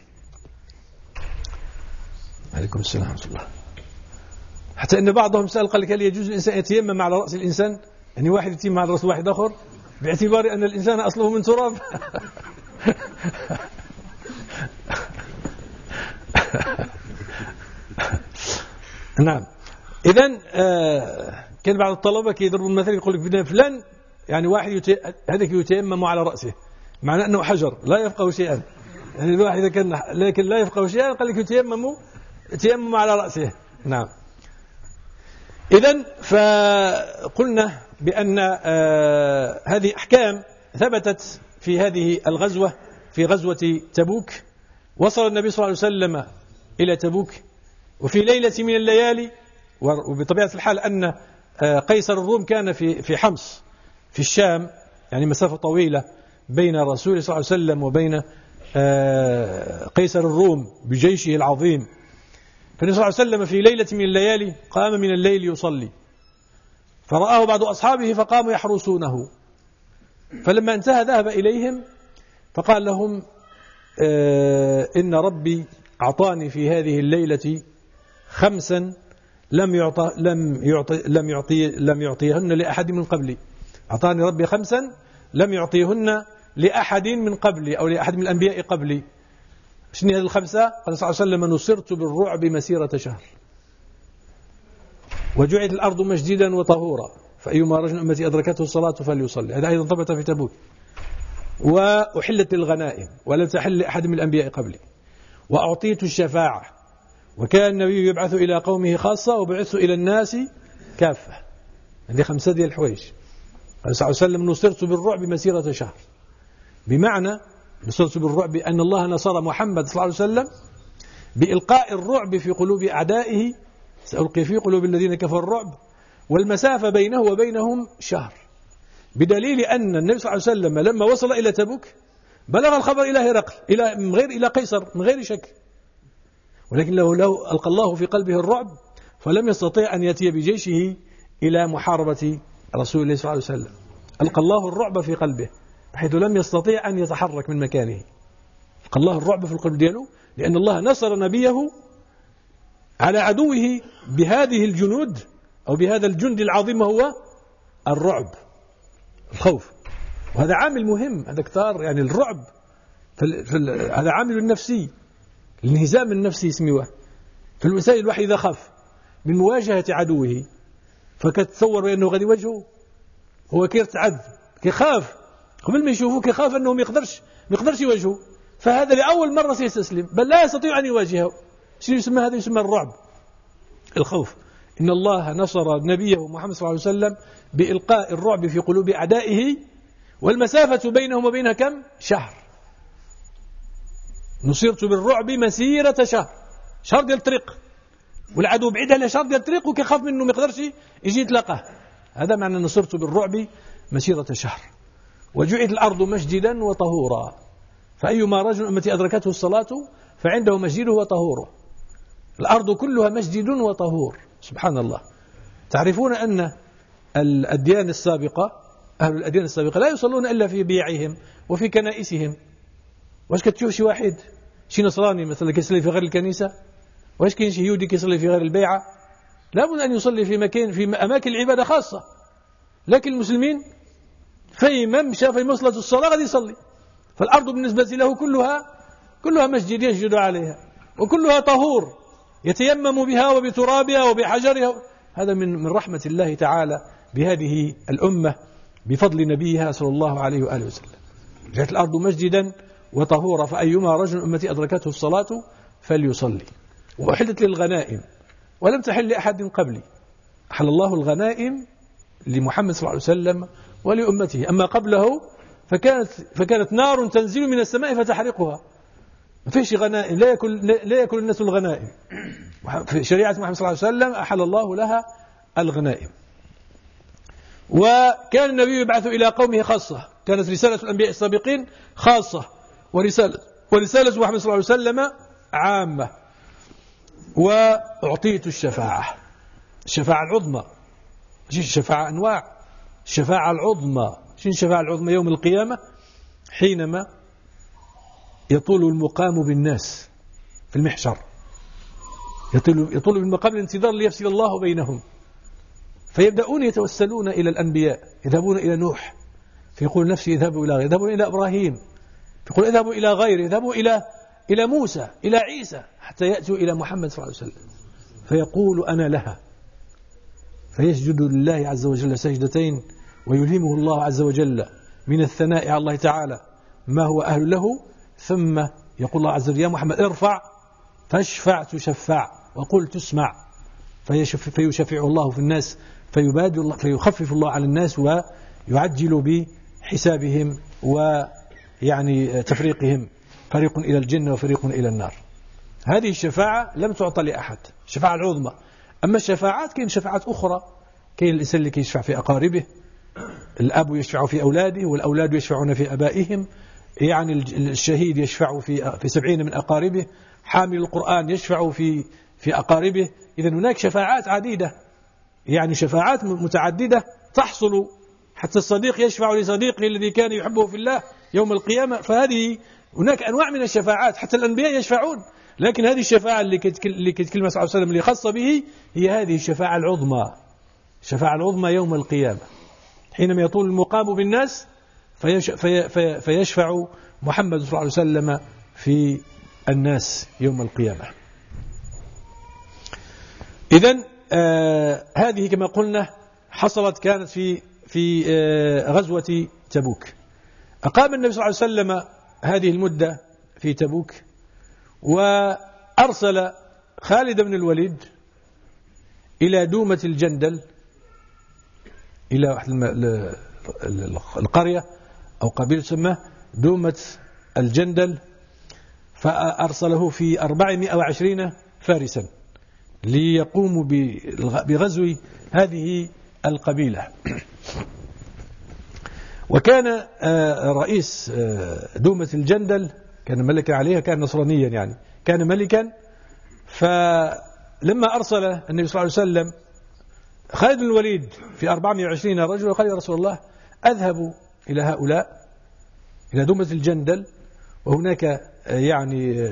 عليكم السلام ورحمة الله. حتى أن بعضهم سأل قال لك هل يجوز الإنسان يتيمم على رأس الإنسان؟ يعني واحد يتيمم على رأس واحد آخر باعتبار أن الإنسان أصله من تراب. نعم. إذن آه كان بعض الطلبة كيضربوا المثل يقول لك بدنا فلان يعني واحد يتي... هذاك يتيمم على رأسه، معنى أنه حجر لا يفقه شيئا. يعني الواحد إذا كان لكن لا يفقه شيئا قال لك يتيمم يتيمم على رأسه. نعم. إذن فقلنا بأن آه هذه أحكام ثبتت في هذه الغزوة، في غزوة تبوك. وصل النبي صلى الله عليه وسلم إلى تبوك وفي ليلة من الليالي، وبطبيعة الحال أن قيصر الروم كان في في حمص في الشام، يعني مسافة طويلة بين الرسول صلى الله عليه وسلم وبين قيصر الروم بجيشه العظيم. فالنبي صلى الله عليه وسلم في ليلة من الليالي قام من الليل يصلي، فرآه بعض أصحابه فقاموا يحرسونه، فلما انتهى ذهب إليهم فقال لهم إن ربي أعطاني في هذه الليلة خمسا لم يعطى لم يعطي لم يعطي لم يعطيهن لأحد من قبلي. أعطاني ربي خمسا لم يعطيهن لأحد من قبلي أو لأحد من الأنبياء قبلي. شنو هذه الخمسة؟ قال صلى الله عليه وسلم نصرت بالرعب مسيرة شهر، وجعلت الأرض مسجدا وطهورا، فأيما رجل أمتي أدركته الصلاة فليصلي. هذا أيضا ثبت في تبوك. وأحلت الغنائم ولم تحل لأحد من الأنبياء قبلي، وأعطيت الشفاعة، وكان النبي يبعث إلى قومه خاصة وبعث إلى الناس كافة. هذه خمسة ديال الحوايج. قال صلى الله عليه وسلم نصرت بالرعب مسيرة شهر، بمعنى نصرت بالرعب بأن الله نصر محمد صلى الله عليه وسلم بإلقاء الرعب في قلوب أعدائه، سألقي في قلوب الذين كفروا الرعب، والمسافة بينه وبينهم شهر، بدليل أن النبي صلى الله عليه وسلم لما وصل إلى تبوك بلغ الخبر إلى هرقل، إلى من غير إلى قيصر من غير شك، ولكن لو لو ألقى الله في قلبه الرعب فلم يستطيع أن يأتي بجيشه إلى محاربة رسول الله صلى الله عليه وسلم. ألقى الله الرعب في قلبه بحيث لم يستطيع أن يتحرك من مكانه. ألقى الله الرعب في القلب دياله لأن الله نصر نبيه على عدوه بهذه الجنود أو بهذا الجند العظيم هو الرعب، الخوف. وهذا عامل مهم، هذا كتار يعني الرعب في في هذا عامل نفسي، الانهزام النفسي يسميوه. في الوسائل الواحد إذا خاف من مواجهة عدوه فكتصور بأنه غادي يواجهه، هو كيرتعد كيخاف قبل ما يشوفه، كيخاف أنه ما يقدرش ما يقدرش يواجهه، فهذا لأول مرة سيستسلم بل لا يستطيع أن يواجهه. شنو يسمى هذا؟ يسمى الرعب، الخوف. إن الله نصر نبيه محمد صلى الله عليه وسلم بإلقاء الرعب في قلوب أعدائه، والمسافة بينهم وبينها كم؟ شهر. نصرت بالرعب مسيرة شهر، شهر ديال الطريق، والعدو بعيد على شهر ديال الطريق وكيخاف منه ما يقدرش يجي يتلاقاه. هذا معنى نصرت بالرعب مسيرة شهر. وجعلت الأرض مسجدا وطهورا، فأيما رجل أمتي أدركته الصلاة فعنده مسجده وطهوره. الأرض كلها مسجد وطهور، سبحان الله. تعرفون أن الأديان السابقة، أهل الأديان السابقة لا يصلون إلا في بيعهم وفي كنائسهم. واش كتشوف شي واحد شي نصراني مثلا كيصلي في غير الكنيسة؟ واش كاين شي يهودي كيصلي في غير البيعة؟ لابد أن يصلي في مكان في أماكن العبادة خاصة. لكن المسلمين فيما مشى في وصلة الصلاة غادي يصلي، فالأرض بالنسبة له كلها كلها مسجد يسجد عليها، وكلها طهور يتيمم بها وبترابها وبحجرها. هذا من من رحمة الله تعالى بهذه الأمة بفضل نبيها صلى الله عليه وآله وسلم. جاءت الأرض مسجدا وطهورا، فأيما رجل أمتي أدركته الصلاة فليصلي. وأحلت للغنائم ولم تحل لأحد قبلي، أحل الله الغنائم لمحمد صلى الله عليه وسلم ولأمته، أما قبله فكانت, فكانت نار تنزل من السماء فتحرقها، ما فيش غنائم، لا يأكل, لا يأكل الناس الغنائم. في شريعة محمد صلى الله عليه وسلم أحل الله لها الغنائم. وكان النبي يبعث إلى قومه خاصة، كانت رسالة الأنبياء السابقين خاصة، ورسالة, ورسالة محمد صلى الله عليه وسلم عامة. وأعطيت الشفاعة، الشفاعة العظمى، مش الشفاعة أنواع، الشفاعة العظمى. شنو الشفاعة العظمى؟ يوم القيامة حينما يطول المقام بالناس في المحشر، يطول, يطول بالمقام الانتظار ليفصل الله بينهم، فيبدأون يتوسلون إلى الأنبياء، يذهبون إلى نوح فيقول نفسي يذهبوا إلى غيره، يذهبون إلى إبراهيم فيقول اذهبوا إلى غيره، يذهبوا إلى إلى موسى، إلى عيسى، حتى يأتوا إلى محمد صلى الله عليه وسلم فيقول أنا لها، فيسجد لله عز وجل سجدتين، ويلهمه الله عز وجل من الثناء على الله تعالى ما هو أهل له، ثم يقول الله عز وجل يا محمد ارفع فاشفع تشفع وقل تسمع، فيشفع الله في الناس، فيبادر الله، فيخفف الله على الناس ويعجل بحسابهم ويعني تفريقهم، فريق إلى الجنة وفريق إلى النار. هذه الشفاعة لم تعطى لأحد، الشفاعة العظمى. أما الشفاعات كاين شفاعات أخرى، كاين الإنسان اللي يشفع في أقاربه، الأب يشفع في أولاده، والأولاد يشفعون في أبائهم، يعني الشهيد يشفع في في سبعين من أقاربه، حامل القرآن يشفع في في أقاربه. إذا هناك شفاعات عديدة، يعني شفاعات متعددة تحصل، حتى الصديق يشفع لصديقه الذي كان يحبه في الله يوم القيامة. فهذه هناك أنواع من الشفاعات، حتى الأنبياء يشفعون، لكن هذه الشفاعة اللي كتكلم صلى الله عليه وسلم اللي خاصة به هي هذه الشفاعة العظمى، الشفاعة العظمى يوم القيامة حينما يطول المقام بالناس فيش في في فيشفع محمد صلى الله عليه وسلم في الناس يوم القيامة. إذن آه هذه كما قلنا حصلت، كانت في في آه غزوة تبوك. أقام النبي صلى الله عليه وسلم هذه المدة في تبوك، وأرسل خالد بن الوليد إلى دومة الجندل، إلى القرية أو قبيلة تسمى دومة الجندل، فأرسله في أربعمائة وعشرين فارسا ليقوموا بغزو هذه القبيلة. وكان رئيس دومة الجندل كان ملكا عليها، كان نصرانيا، يعني كان ملكا. فلما أرسل النبي صلى الله عليه وسلم خالد بن الوليد في أربعمائة وعشرين رجل، وقال يا رسول الله أذهب إلى هؤلاء إلى دومة الجندل، وهناك يعني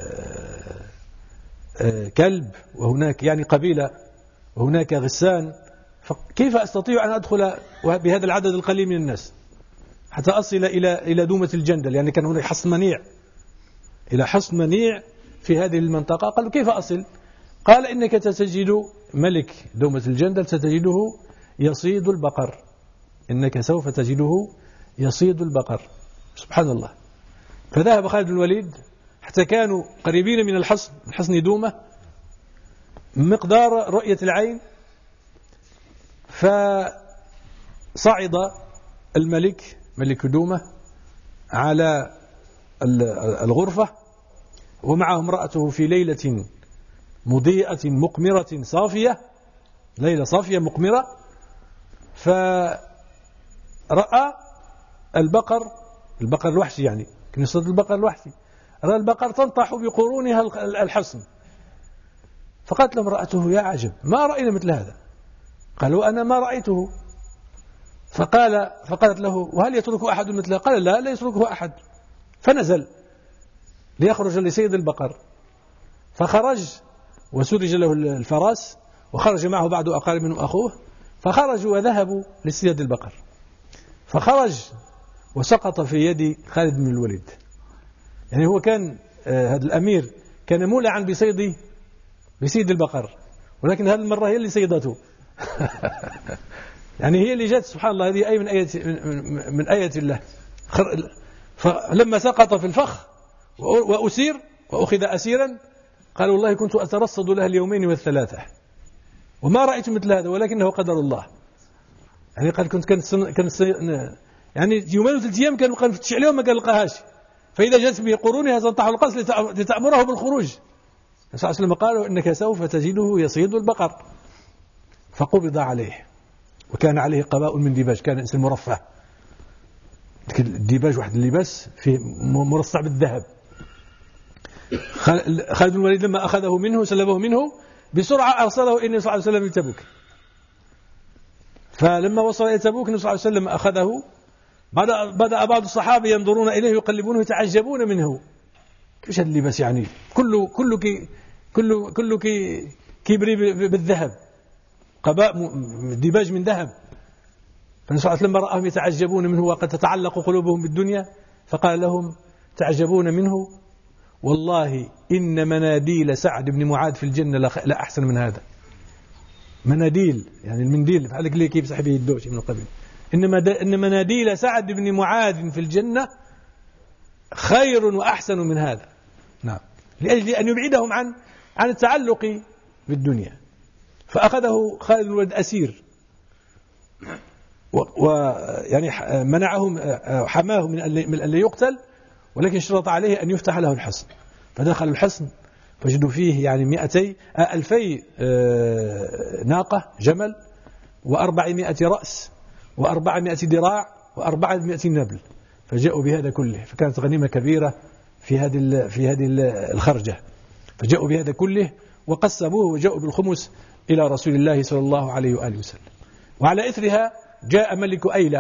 كلب، وهناك يعني قبيلة، وهناك غسان، فكيف أستطيع أن أدخل بهذا العدد القليل من الناس حتى أصل إلى إلى دومة الجندل؟ يعني كان هناك حصن منيع، إلى حصن منيع في هذه المنطقة. قالوا كيف أصل؟ قال إنك ستجد ملك دومة الجندل ستجده يصيد البقر، إنك سوف تجده يصيد البقر. سبحان الله. فذهب خالد بن الوليد حتى كانوا قريبين من الحصن، من حصن دومة، مقدار رؤية العين. فصعد الملك ملك دومة على الغرفة، ومعه امرأته في ليلة مضيئة مقمرة صافية، ليلة صافية مقمرة. فرأى البقر، البقر الوحشي، يعني كان يصيد البقر الوحشي، رأى البقر تنطح بقرونها الحصن. فقالت له امرأته يا عجب، ما رأينا مثل هذا؟ قال وأنا ما رأيته. فقال فقالت له وهل يتركه أحد مثله؟ قال لا لا يتركه أحد. فنزل ليخرج لصيد البقر، فخرج وسرج له الفراس، وخرج معه بعض أقارب منه أخوه، فخرجوا وذهبوا لصيد البقر. فخرج وسقط في يد خالد بن الوليد. يعني هو كان آه هذا الأمير كان مولعا بصيد بصيد البقر، ولكن هذه المرة هي اللي صيدته. يعني هي اللي جت. سبحان الله، هذه أي من آيات من آيات الله. فلما سقط في الفخ وأسير وأخذ أسيرا قال والله كنت أترصد له اليومين والثلاثة وما رأيت مثل هذا ولكنه قدر الله. يعني قال كنت كان كان يعني يومين وثلاث أيام كان كان فتش عليهم ما كان لقاهاش، فإذا جاءت به قرونها تنطح القصر لتأمره بالخروج. صلى الله عليه وسلم قالوا إنك سوف تجده يصيد البقر، فقبض عليه وكان عليه قباء من ديباج، كان إنسان مرفه. الديباج واحد اللباس فيه مرصع بالذهب. خالد بن الوليد لما أخذه منه سلبه منه بسرعة أرسله إلى النبي صلى الله عليه وسلم لتبوك. فلما وصل إلى تبوك النبي صلى الله عليه وسلم أخذه. بدأ, بدأ بعض الصحابة ينظرون إليه يقلبونه يتعجبون منه. كيف هذا اللباس يعني كله كله كي كله كله كي كيبري بالذهب، قباء ديباج من ذهب. فالنبي صلى الله عليه وسلم رآهم يتعجبون منه وقد تتعلق قلوبهم بالدنيا فقال لهم تعجبون منه والله إن مناديل سعد بن معاذ في الجنة لا أحسن من هذا. مناديل يعني المنديل فعلك ليه كيف صاحبه الدوش من قبل. إنما إن مناديل سعد بن معاذ في الجنة خير وأحسن من هذا. نعم، لأجل أن يبعدهم عن عن التعلق بالدنيا. فأخذه خالد بن الوليد أسير ويعني منعهم حماه من أن لا يقتل، ولكن شرط عليه أن يفتح له الحصن. فدخل الحصن فجدوا فيه يعني مئتي ألفي ناقة جمل وأربعمائة رأس وأربعمائة ذراع وأربعمائة نبل، فجاءوا بهذا كله. فكانت غنيمة كبيرة في هذه في هذه الخرجة، فجاءوا بهذا كله وقسموه وجاءوا بالخمس إلى رسول الله صلى الله عليه وآله وسلم. وعلى إثرها جاء ملك أيلة.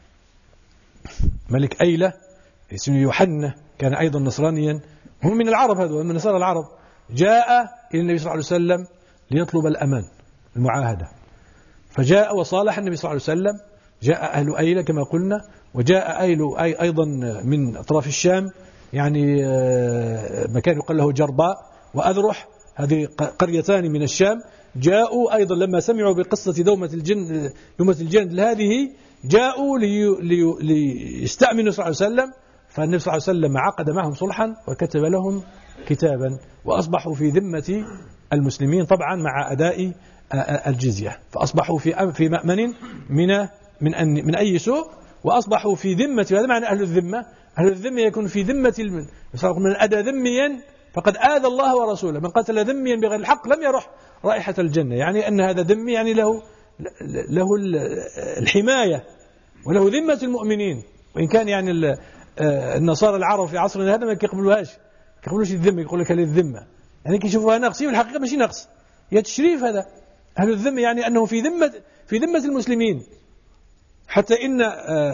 ملك أيلة اسمه يوحنا كان أيضا نصرانيا، هم من العرب، هذا من نصارى العرب. جاء إلى النبي صلى الله عليه وسلم ليطلب الأمان المعاهدة، فجاء وصالح النبي صلى الله عليه وسلم. جاء أهل أيلة كما قلنا، وجاء أيل أي أيضا من أطراف الشام، يعني مكان يقال له جرباء وأذرح، هذه قريتان من الشام. جاءوا أيضا لما سمعوا بقصة دومة الجن دومة الجند هذه، جاءوا لي ليستأمنوا صلى الله عليه وسلم. فالنبي صلى الله عليه وسلم عقد معهم صلحا وكتب لهم كتابا، وأصبحوا في ذمة المسلمين طبعا مع أداء الجزية. فأصبحوا في في مأمن من من أن من أي سوء، وأصبحوا في ذمة. هذا معنى أهل الذمة. أهل الذمة يكون في ذمة من الأدى ذميا فقد آذى الله ورسوله. من قتل ذميا بغير الحق لم يرح رائحة الجنة. يعني أن هذا ذمي يعني له له الحماية وله ذمة المؤمنين. وإن كان يعني النصارى العرب في عصرنا هذا ما يقبلوهاش، ما يقبلوش الذمة، يقول لك هذه الذمة يعني كيشوفوها نقص، والحقيقة ماشي نقص، هي تشريف. هذا أهل الذمة يعني أنه في ذمة في ذمة المسلمين. حتى إن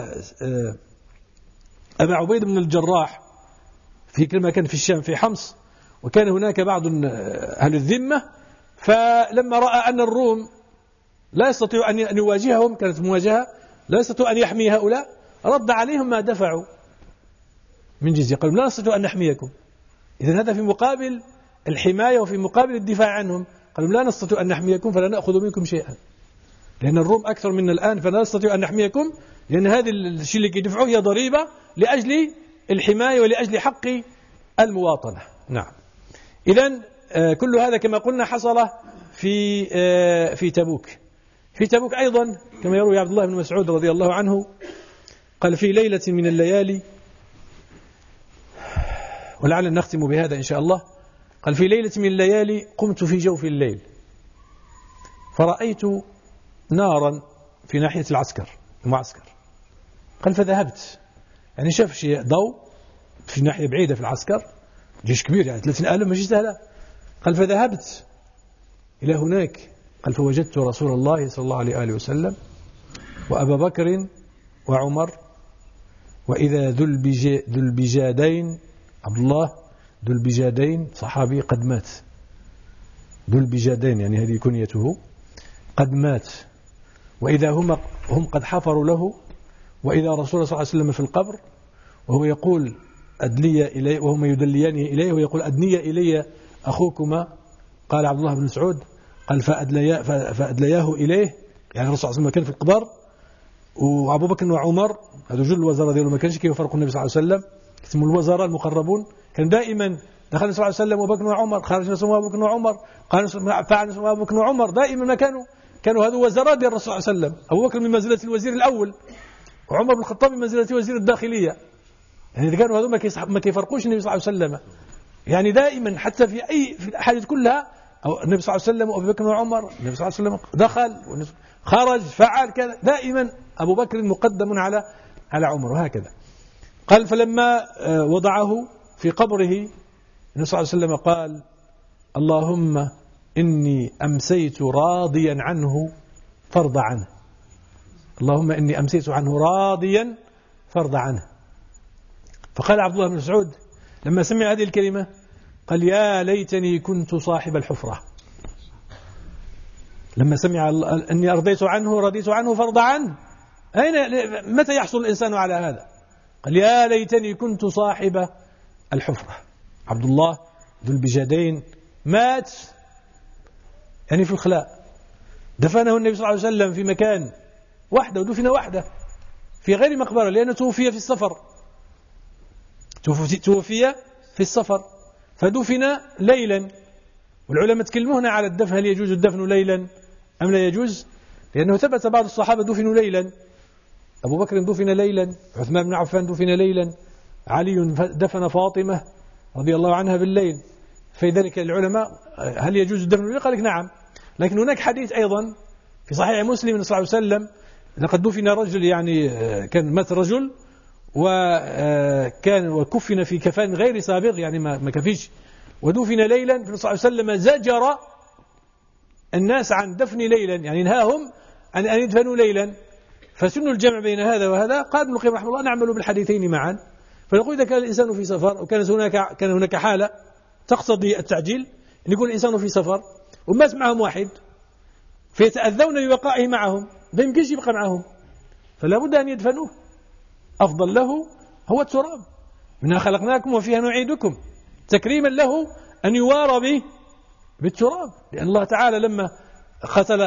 أبا عبيد بن الجراح في كلمة كان في الشام في حمص، وكان هناك بعض أهل الذمة، فلما رأى أن الروم لا يستطيع أن يواجههم، كانت مواجهة لا يستطيع أن يحمي هؤلاء، رد عليهم ما دفعوا من جزية. قالوا لا نستطيع أن نحميكم. إذن هذا في مقابل الحماية وفي مقابل الدفاع عنهم. قالوا لا نستطيع أن نحميكم فلا نأخذ منكم شيئا، لأن الروم أكثر منا الآن، فلا نستطيع أن نحميكم، لأن هذا الشيء اللي يدفعوه هي ضريبة لأجل الحماية ولأجل حق المواطنة. نعم. إذن كل هذا كما قلنا حصل في في تبوك. في تبوك أيضا كما يروي عبد الله بن مسعود رضي الله عنه قال في ليلة من الليالي، ولعل نختم بهذا إن شاء الله، قال في ليلة من الليالي قمت في جوف الليل فرأيت نارا في ناحية العسكر المعسكر. قال فذهبت، يعني شاف شيء ضوء في ناحية بعيدة في العسكر، جيش كبير يعني ثلاثين ألف ماشي سهلة. قال فذهبت إلى هناك، قال فوجدت رسول الله صلى الله عليه وآله وسلم وأبا بكر وعمر وإذا ذو البجادين عبد الله ذو البجادين صحابي قد مات. ذو البجادين يعني هذه كنيته، قد مات. وإذا هم هم قد حفروا له، وإذا رسول الله صلى الله عليه وسلم في القبر وهو يقول أدلي إليه، وهم يدليانه إليه ويقول أدني إلي أخوكما. قال عبد الله بن مسعود قال فأدليا فأدلياه إليه، يعني الرسول صلى الله عليه وسلم كان في القبر وأبو بكر وعمر هذو جل الوزراء ديالو ما كانش كيفرقوا النبي صلى الله عليه وسلم، اسمه الوزراء المقربون. كان دائما دخل النبي صلى الله عليه وسلم وأبو بكر وعمر، خرج نسوا أبو بكر وعمر، قال فعل نسوا أبو بكر وعمر، دائما ما كانوا كانوا هذو وزراء ديال الرسول صلى الله عليه وسلم. أبو بكر من منزلة الوزير الأول، وعمر بن الخطاب من منزلة وزير الداخلية. يعني كانوا هذو ما كيفرقوش النبي صلى الله عليه وسلم، يعني دائما حتى في أي في الأحاديث كلها أو النبي صلى الله عليه وسلم وأبو بكر وعمر، النبي صلى الله عليه وسلم دخل خرج فعل كذا، دائما أبو بكر مقدم على على عمر وهكذا. قال فلما وضعه في قبره النبي صلى الله عليه وسلم قال اللهم إني أمسيت راضيا عنه فرض عنه، اللهم إني أمسيت عنه راضيا فرض عنه. فقال عبد الله بن مسعود لما سمع هذه الكلمة قال يا ليتني كنت صاحب الحفرة. لما سمع أني أرضيت عنه رضيت عنه فرض عنه، أين متى يحصل الإنسان على هذا؟ قال يا ليتني كنت صاحب الحفرة. عبد الله ذو البجادين مات يعني في الخلاء، دفنه النبي صلى الله عليه وسلم في مكان وحده، ودفن وحده في غير مقبرة لأنه توفي في السفر، توفي في السفر فدفن ليلا. والعلماء تكلموا هنا على الدفن، هل يجوز الدفن ليلا أم لا يجوز؟ لأنه ثبت بعض الصحابة دفنوا ليلا، أبو بكر دفن ليلا، عثمان بن عفان دفن ليلا، علي دفن فاطمة رضي الله عنها بالليل. في ذلك العلماء هل يجوز الدفن ليلا؟ قال لك نعم. لكن هناك حديث أيضا في صحيح مسلم صلى الله عليه وسلم لقد دفن رجل، يعني كان مات رجل وكان وكفن في كفان غير سابق، يعني ما كفيش، ودفن ليلا. فالنبي صلى الله عليه وسلم زجر الناس عن دفن ليلا، يعني نهاهم عن أن يدفنوا ليلا. فسن الجمع بين هذا وهذا. قال ابن القيم رحمه الله نعمل بالحديثين معا. فنقول إذا كان الإنسان في سفر وكانت هناك كان هناك حالة تقتضي التعجيل، أن يكون الإنسان في سفر ومات معهم واحد فيتأذون ببقائه معهم، ما يمكنش يبقى معهم، فلا بد أن يدفنوه. أفضل له هو التراب، منها خلقناكم وفيها نعيدكم، تكريما له أن يوارى به بالتراب. لأن الله تعالى لما قتل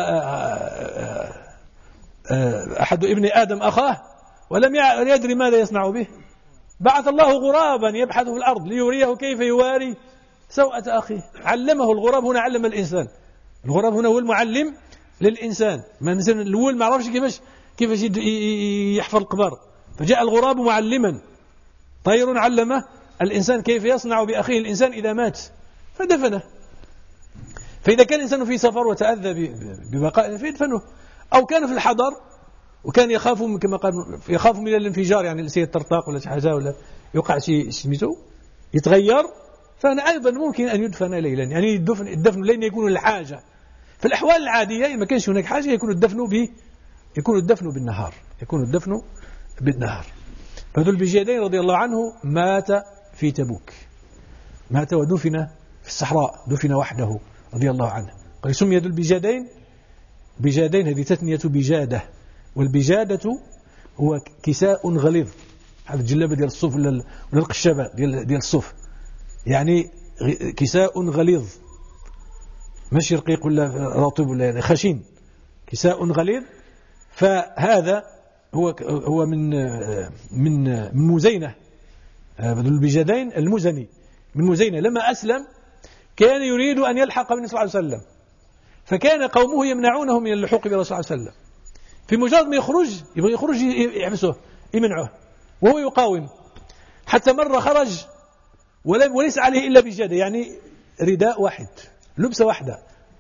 أحد ابن آدم أخاه ولم يدري ماذا يصنع به، بعث الله غرابا يبحث في الأرض ليريه كيف يواري سوءة أخيه. علمه الغراب، هنا علم الإنسان، الغراب هنا هو المعلم للإنسان. ما مثلا الأول ما عرفش كيفاش كيفاش يحفر القبر، فجاء الغراب معلما، طير علمه الإنسان كيف يصنع بأخيه الإنسان إذا مات فدفنه. فإذا كان الإنسان في سفر وتأذى ببقاء فيدفنه، أو كان في الحضر وكان يخاف كما قال يخاف من الانفجار، يعني السيد ترتاق ولا حاجة ولا يقع شيء سميته يتغير، فأنا أيضا ممكن أن يدفن ليلا. يعني الدفن الدفن لين يكون الحاجة. في الأحوال العادية ما كانش هناك حاجة يكون الدفن به يكون الدفن بالنهار يكون الدفن بالنهار. فذو البجادين رضي الله عنه مات في تبوك، مات ودفن في الصحراء، دفن وحده رضي الله عنه. قال سمي ذو البجادين، بجادين هذه تثنية بجادة، والبجادة هو كساء غليظ، هذا الجلابة ديال الصوف ولا القشابة ديال ديال الصوف، يعني كساء غليظ ماشي رقيق ولا رطب ولا يعني خشين، كساء غليظ. فهذا هو هو من من من مزينة، ذو البجادين المزني من مزينة. لما أسلم كان يريد أن يلحق بالنبي صلى الله عليه وسلم، فكان قومه يمنعونه من اللحوق بالرسول صلى الله عليه وسلم. في مجرد ما يخرج يبغى يخرج يحبسه يمنعه وهو يقاوم، حتى مرة خرج ولم وليس عليه إلا بجادة، يعني رداء واحد، لبسة واحدة،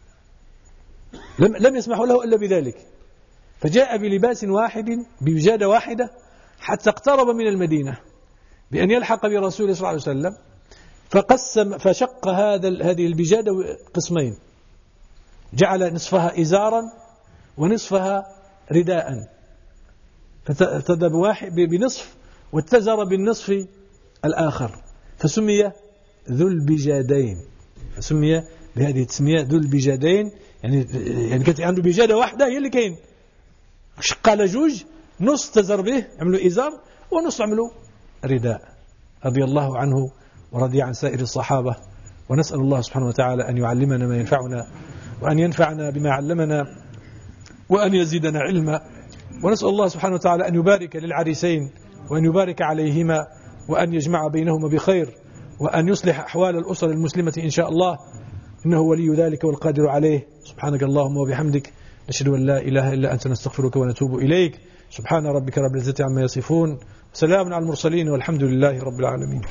لم لم يسمحوا له إلا بذلك. فجاء بلباس واحد بوجادة واحدة حتى اقترب من المدينة بأن يلحق برسول صلى الله عليه وسلم، فقسم فشق هذا هذه البجادة قسمين، جعل نصفها إزارا ونصفها رداء، فابتدى بواحد بنصف واتزر بالنصف الآخر، فسمي ذو البجادين، فسمي بهذه التسمية ذو البجادين. يعني يعني كانت عنده بجادة واحدة هي اللي كاين، شق على جوج، نص تزر به عملوا إزار ونص عملوا رداء، رضي الله عنه ورضي عن سائر الصحابة. ونسأل الله سبحانه وتعالى أن يعلمنا ما ينفعنا، وأن ينفعنا بما علمنا، وأن يزيدنا علما، ونسأل الله سبحانه وتعالى أن يبارك للعريسين وأن يبارك عليهما وأن يجمع بينهما بخير وأن يصلح أحوال الأسر المسلمة إن شاء الله، إنه ولي ذلك والقادر عليه. سبحانك اللهم وبحمدك، نشهد أن لا إله إلا أنت، نستغفرك ونتوب إليك. سبحان ربك رب العزة عما يصفون، سلام على المرسلين، والحمد لله رب العالمين.